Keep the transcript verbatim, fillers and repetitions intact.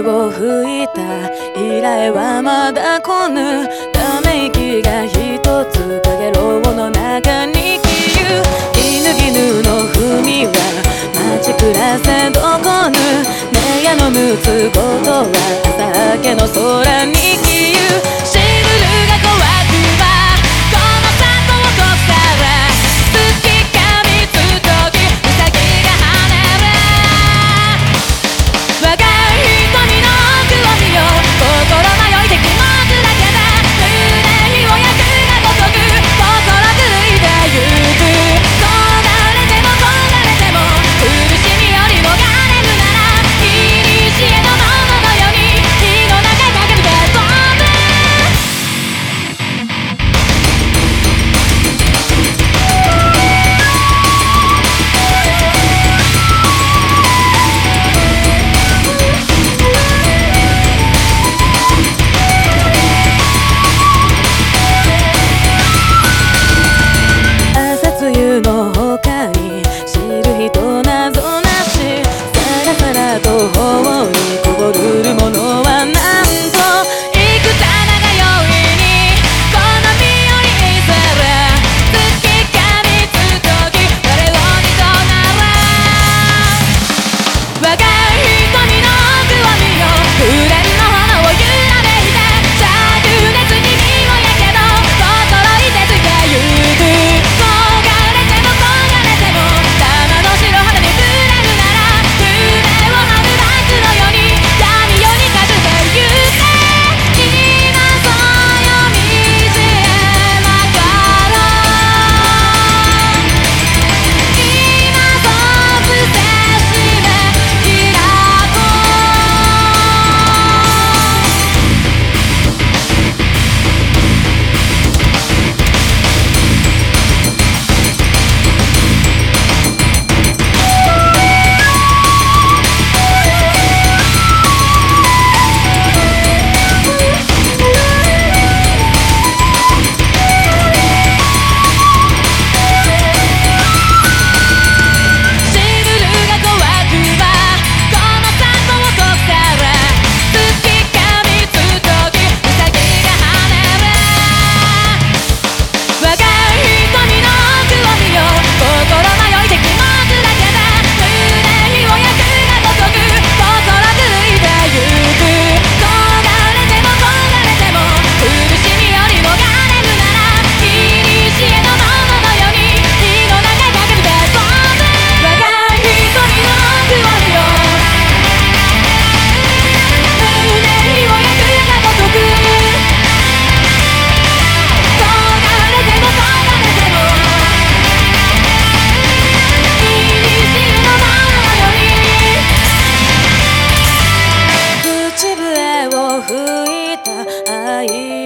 を吹いた以来はまだ来ぬため息が一つかげろうの中に消ゆ犬絹の文は待ち暮らせどこぬねやのむつごとは朝明けの空に消ゆシルルが怖くばこの里を越さら月かみつときウサギが跳ねる我が瞳の奥を見よ心迷いて気持ちだけで胸にお役がごとく心狂いでゆく焦がれても焦がれても苦しみよりもがれるなら古のもののように火の中駆け抜け飛ぶ朝露の他に知る人なぞなしさらさらと頬にこぼるものはなんと幾多ながよいに好みよりいずれ月かみつとき我をにとなれ我が瞳の奥を見よ紅の炎を揺らめいて灼熱に身をやけど心いてつけゆく焦がれても焦がれても玉の白肌に触れるなら胸を張るバスのように闇夜にかけてゆけ今そよみじえながら今そ伏せしめ開こシルルが怖くばこの里を越さら月かみつときウサギが跳ねる我が瞳の奥を見よ心迷いて気持ちだけで胸にお役がごとく心狂いでゆく焦がれても焦がれても苦しみよりもがれるなら古のもののように火の中駆け抜け飛ぶ我が瞳の奥を見よ胸にお役がごとく焦がれても焦がれても古のもののように口笛を吹いた愛